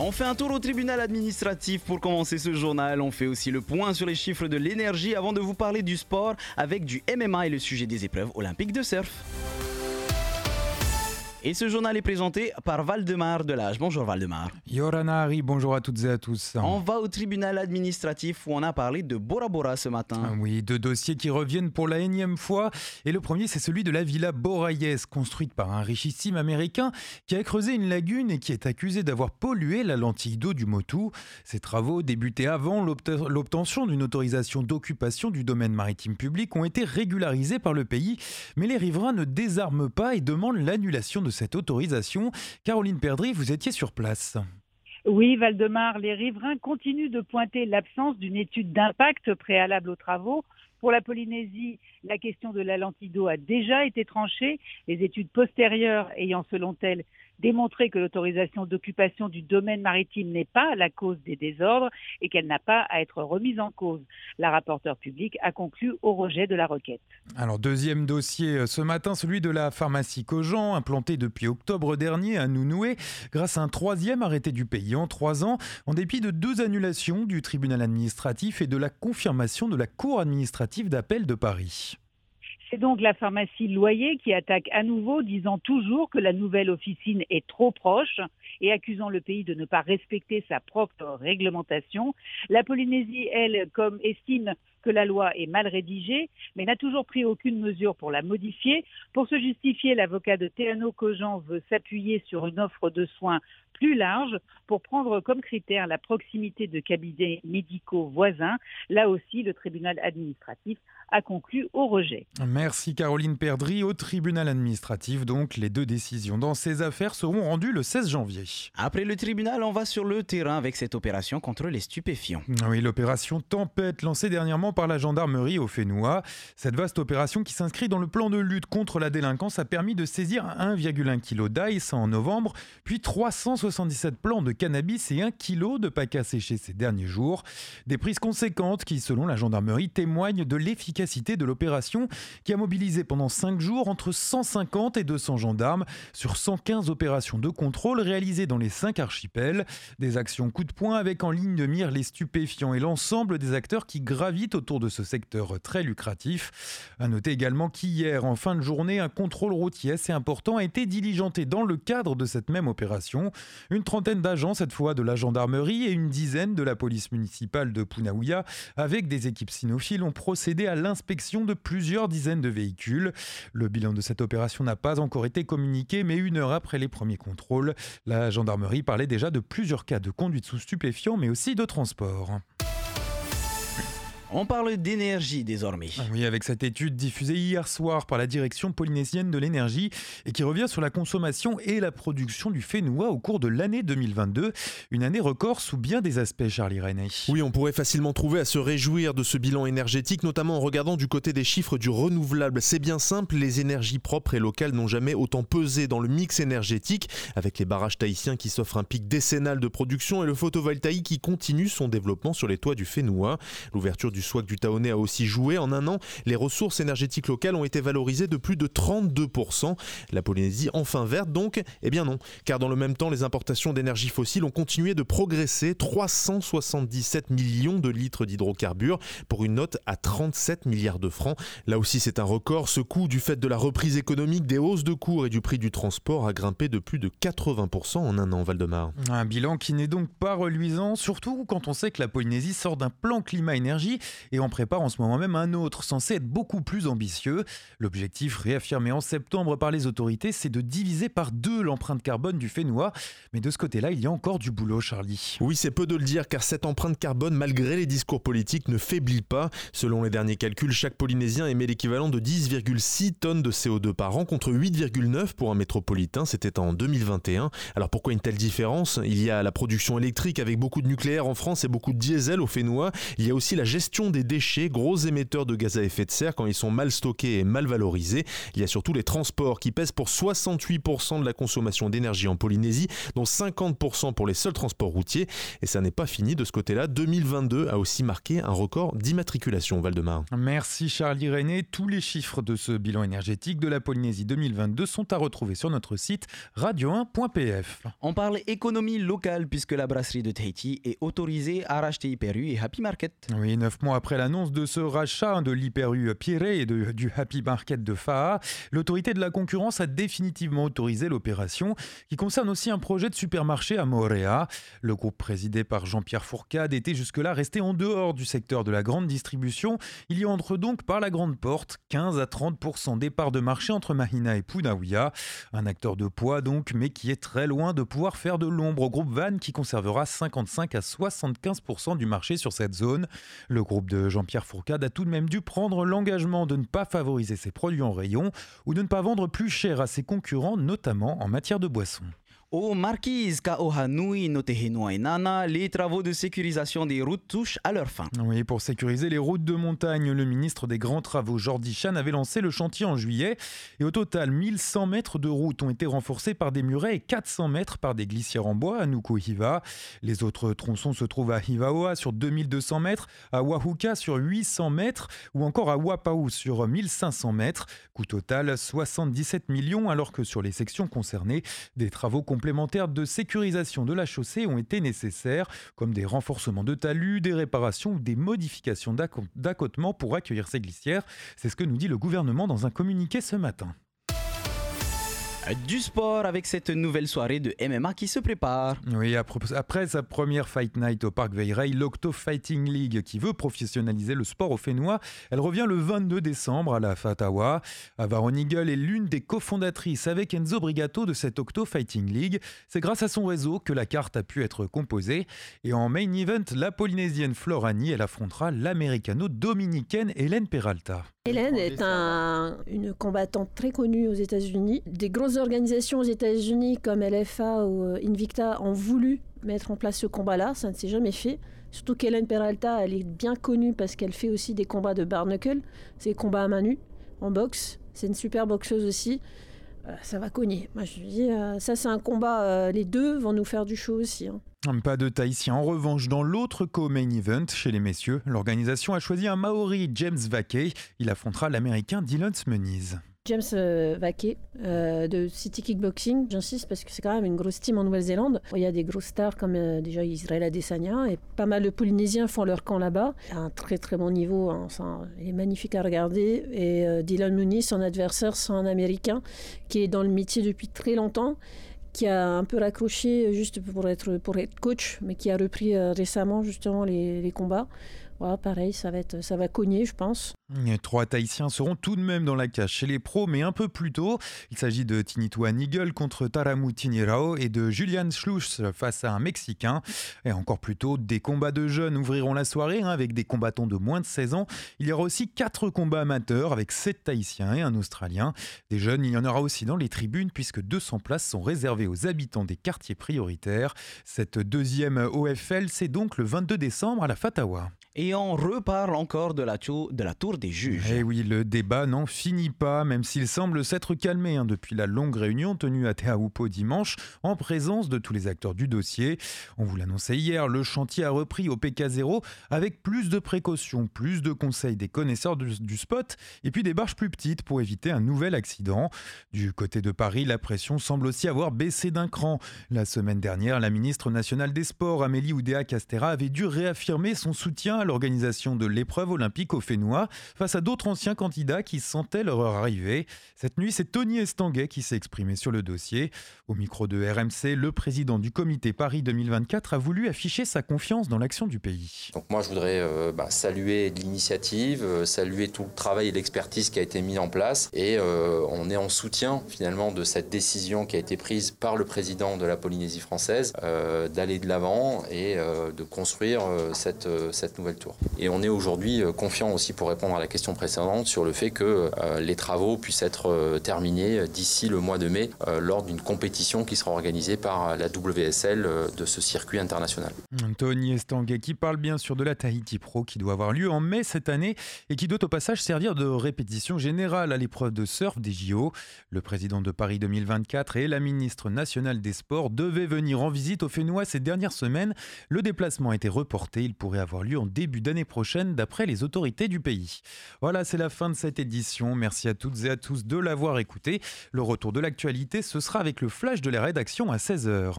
On fait un tour au tribunal administratif pour commencer ce journal. On fait aussi le point sur les chiffres de l'énergie avant de vous parler du sport avec du MMA et le sujet des épreuves olympiques de surf. Et ce journal est présenté par Valdemar Delage. Bonjour Valdemar. Yorana Harry, bonjour à toutes et à tous. On va au tribunal administratif où on a parlé de Bora Bora ce matin. Oui, deux dossiers qui reviennent pour la énième fois. Et le premier, c'est celui de la villa Borraillès, construite par un richissime américain qui a creusé une lagune et qui est accusé d'avoir pollué la lentille d'eau du Motu. Ces travaux, débutés avant l'obtention d'une autorisation d'occupation du domaine maritime public, ont été régularisés par le pays. Mais les riverains ne désarment pas et demandent l'annulation de cette autorisation. Caroline Perdry, vous étiez sur place. Oui, Valdemar, les riverains continuent de pointer l'absence d'une étude d'impact préalable aux travaux. Pour la Polynésie, la question de la lentille d'eau a déjà été tranchée, les études postérieures ayant, selon elles, démontré que l'autorisation d'occupation du domaine maritime n'est pas la cause des désordres et qu'elle n'a pas à être remise en cause. La rapporteure publique a conclu au rejet de la requête. Alors, deuxième dossier ce matin, celui de la pharmacie Cogent, implantée depuis octobre dernier à Nounoué, grâce à un troisième arrêté du pays en 3 ans, en dépit de 2 annulations du tribunal administratif et de la confirmation de la cour administrative d'appel de Paris. C'est donc la pharmacie Loyer qui attaque à nouveau, disant toujours que la nouvelle officine est trop proche et accusant le pays de ne pas respecter sa propre réglementation. La Polynésie, elle, estime que la loi est mal rédigée, mais n'a toujours pris aucune mesure pour la modifier. Pour se justifier, l'avocat de Teano Cogent veut s'appuyer sur une offre de soins plus large pour prendre comme critère la proximité de cabinets médicaux voisins. Là aussi, le tribunal administratif a conclu au rejet. Merci Caroline Perdry. Au tribunal administratif, donc, les 2 décisions dans ces affaires seront rendues le 16 janvier. Après le tribunal, on va sur le terrain avec cette opération contre les stupéfiants. Oui, l'opération Tempête, lancée dernièrement par la gendarmerie au Fénois. Cette vaste opération qui s'inscrit dans le plan de lutte contre la délinquance a permis de saisir 1,1 kg d'ail en novembre, puis 377 plants de cannabis et 1 kg de pack à sécher ces derniers jours. Des prises conséquentes qui, selon la gendarmerie, témoignent de l'efficacité de l'opération qui a mobilisé pendant 5 jours entre 150 et 200 gendarmes sur 115 opérations de contrôle réalisées dans les 5 archipels. Des actions coup de poing avec en ligne de mire les stupéfiants et l'ensemble des acteurs qui gravitent autour de ce secteur très lucratif. À noter également qu'hier, en fin de journée, un contrôle routier assez important a été diligenté dans le cadre de cette même opération. Une trentaine d'agents, cette fois de la gendarmerie, et une dizaine de la police municipale de Punaouia, avec des équipes cynophiles, ont procédé à l'inspection de plusieurs dizaines de véhicules. Le bilan de cette opération n'a pas encore été communiqué, mais 1 heure après les premiers contrôles, la gendarmerie parlait déjà de plusieurs cas de conduite sous stupéfiants, mais aussi de transport. On parle d'énergie désormais. Oui, avec cette étude diffusée hier soir par la direction polynésienne de l'énergie et qui revient sur la consommation et la production du Fénois au cours de l'année 2022. Une année record sous bien des aspects, Charlie René. Oui, on pourrait facilement trouver à se réjouir de ce bilan énergétique, notamment en regardant du côté des chiffres du renouvelable. C'est bien simple, les énergies propres et locales n'ont jamais autant pesé dans le mix énergétique, avec les barrages tahitiens qui s'offrent un pic décennal de production et le photovoltaïque qui continue son développement sur les toits du Fénois. L'ouverture du SWAC du Taonais a aussi joué. En 1 an, les ressources énergétiques locales ont été valorisées de plus de 32%. La Polynésie enfin verte donc ? Eh bien non, car dans le même temps, les importations d'énergie fossile ont continué de progresser. 377 millions de litres d'hydrocarbures pour une note à 37 milliards de francs. Là aussi, c'est un record. Ce coût, du fait de la reprise économique, des hausses de cours et du prix du transport, a grimpé de plus de 80% en 1 an, Valdemar. Un bilan qui n'est donc pas reluisant, surtout quand on sait que la Polynésie sort d'un plan climat-énergie et en prépare en ce moment même un autre, censé être beaucoup plus ambitieux. L'objectif réaffirmé en septembre par les autorités, c'est de diviser par 2 l'empreinte carbone du Fénois. Mais de ce côté-là, il y a encore du boulot, Charlie. Oui, c'est peu de le dire, car cette empreinte carbone, malgré les discours politiques, ne faiblit pas. Selon les derniers calculs, chaque Polynésien émet l'équivalent de 10,6 tonnes de CO2 par an, contre 8,9 pour un métropolitain, c'était en 2021. Alors pourquoi une telle différence ? Il y a la production électrique avec beaucoup de nucléaire en France et beaucoup de diesel au Fénois. Il y a aussi la gestion gestion des déchets, gros émetteurs de gaz à effet de serre quand ils sont mal stockés et mal valorisés. Il y a surtout les transports qui pèsent pour 68% de la consommation d'énergie en Polynésie, dont 50% pour les seuls transports routiers. Et ça n'est pas fini de ce côté-là. 2022 a aussi marqué un record d'immatriculation, Valdemar. Merci Charlie René. Tous les chiffres de ce bilan énergétique de la Polynésie 2022 sont à retrouver sur notre site radio1.pf. On parle économie locale puisque la brasserie de Tahiti est autorisée à racheter Hyper U et Happy Market. Oui, 9 mois après l'annonce de ce rachat de l'Hyper U Pierre et du Happy Market de Fa'a, l'autorité de la concurrence a définitivement autorisé l'opération qui concerne aussi un projet de supermarché à Moorea. Le groupe présidé par Jean-Pierre Fourcade était jusque-là resté en dehors du secteur de la grande distribution. Il y entre donc par la grande porte 15 à 30% des parts de marché entre Mahina et Punaouia. Un acteur de poids donc, mais qui est très loin de pouvoir faire de l'ombre au groupe Van qui conservera 55 à 75% du marché sur cette zone. Le groupe de Jean-Pierre Fourcade a tout de même dû prendre l'engagement de ne pas favoriser ses produits en rayon ou de ne pas vendre plus cher à ses concurrents, notamment en matière de boissons. Au Marquise Kaohanui no Tehenuainana, les travaux de sécurisation des routes touchent à leur fin. Oui, pour sécuriser les routes de montagne, le ministre des Grands Travaux, Jordi Chan, avait lancé le chantier en juillet. Et au total, 1100 mètres de routes ont été renforcés par des murets et 400 mètres par des glissières en bois à Nukuhiva. Les autres tronçons se trouvent à Hivaoa sur 2200 mètres, à Wahuka sur 800 mètres ou encore à Wapau sur 1500 mètres. Coût total 77 millions, alors que sur les sections concernées, des travaux complémentaires de sécurisation de la chaussée ont été nécessaires, comme des renforcements de talus, des réparations ou des modifications d'accotements pour accueillir ces glissières. C'est ce que nous dit le gouvernement dans un communiqué ce matin. Du sport avec cette nouvelle soirée de MMA qui se prépare. Oui, après sa première Fight Night au Parc Veirai, l'Octo Fighting League qui veut professionnaliser le sport au Fénois, elle revient le 22 décembre à la Fatawa. Avaron Eagle est l'une des cofondatrices avec Enzo Brigato de cette Octo Fighting League. C'est grâce à son réseau que la carte a pu être composée. Et en main event, la Polynésienne Florani, elle affrontera l'Américano-Dominicaine Hélène Peralta. Hélène est une combattante très connue aux États-Unis. Des grosses organisations aux États-Unis comme LFA ou Invicta ont voulu mettre en place ce combat-là. Ça ne s'est jamais fait. Surtout qu'Hélène Peralta, elle est bien connue parce qu'elle fait aussi des combats de bare knuckle. C'est des combats à main nue, en boxe. C'est une super boxeuse aussi. Ça va cogner. Moi, je dis, ça c'est un combat, les deux vont nous faire du show aussi. Pas de Tahitien. En revanche, dans l'autre co-main event, chez les messieurs, l'organisation a choisi un Maori, James Vakey. Il affrontera l'Américain Dylan Muniz. James Vakey de City Kickboxing, j'insiste parce que c'est quand même une grosse team en Nouvelle-Zélande. Il y a des grosses stars comme déjà Israël Adesanya et pas mal de Polynésiens font leur camp là-bas. Il a un très très bon niveau, il est magnifique à regarder. Et Dylan Muniz, son adversaire, c'est un Américain qui est dans le métier depuis très longtemps, qui a un peu raccroché juste pour être coach, mais qui a repris récemment justement les combats. Voilà, pareil, ça va cogner, je pense. 3 Tahitiens seront tout de même dans la cage chez les pros, mais un peu plus tôt. Il s'agit de Tinituan Eagle contre Taramu Tinirao et de Julian Schluss face à un Mexicain. Et encore plus tôt, des combats de jeunes ouvriront la soirée avec des combattants de moins de 16 ans. Il y aura aussi 4 combats amateurs avec 7 Tahitiens et un Australien. Des jeunes, il y en aura aussi dans les tribunes puisque 200 places sont réservées aux habitants des quartiers prioritaires. Cette deuxième OFL, c'est donc le 22 décembre à la Fatawa. Et on reparle encore de la tour des juges. Eh oui, le débat n'en finit pas, même s'il semble s'être calmé depuis la longue réunion tenue à Te Aupo dimanche, en présence de tous les acteurs du dossier. On vous l'annonçait hier, le chantier a repris au PK0 avec plus de précautions, plus de conseils des connaisseurs du spot, et puis des barges plus petites pour éviter un nouvel accident. Du côté de Paris, la pression semble aussi avoir baissé d'un cran. La semaine dernière, la ministre nationale des Sports, Amélie Oudéa-Castéra, avait dû réaffirmer son soutien à l'organisation de l'épreuve olympique au Fénois face à d'autres anciens candidats qui sentaient leur arrivée. Cette nuit, c'est Tony Estanguet qui s'est exprimé sur le dossier. Au micro de RMC, le président du comité Paris 2024 a voulu afficher sa confiance dans l'action du pays. Donc moi, je voudrais saluer l'initiative, saluer tout le travail et l'expertise qui a été mis en place. Et on est en soutien finalement de cette décision qui a été prise par le président de la Polynésie française d'aller de l'avant et de construire cette nouvelle nouvel tour. Et on est aujourd'hui confiant aussi, pour répondre à la question précédente, sur le fait que les travaux puissent être terminés d'ici le mois de mai lors d'une compétition qui sera organisée par la WSL de ce circuit international. Tony Estanguet qui parle bien sûr de la Tahiti Pro qui doit avoir lieu en mai cette année et qui doit au passage servir de répétition générale à l'épreuve de surf des JO. Le président de Paris 2024 et la ministre nationale des Sports devaient venir en visite au Fénois ces dernières semaines. Le déplacement a été reporté. Il pourrait avoir lieu en début d'année prochaine d'après les autorités du pays. Voilà, c'est la fin de cette édition. Merci à toutes et à tous de l'avoir écouté. Le retour de l'actualité, ce sera avec le flash de la rédaction à 16h.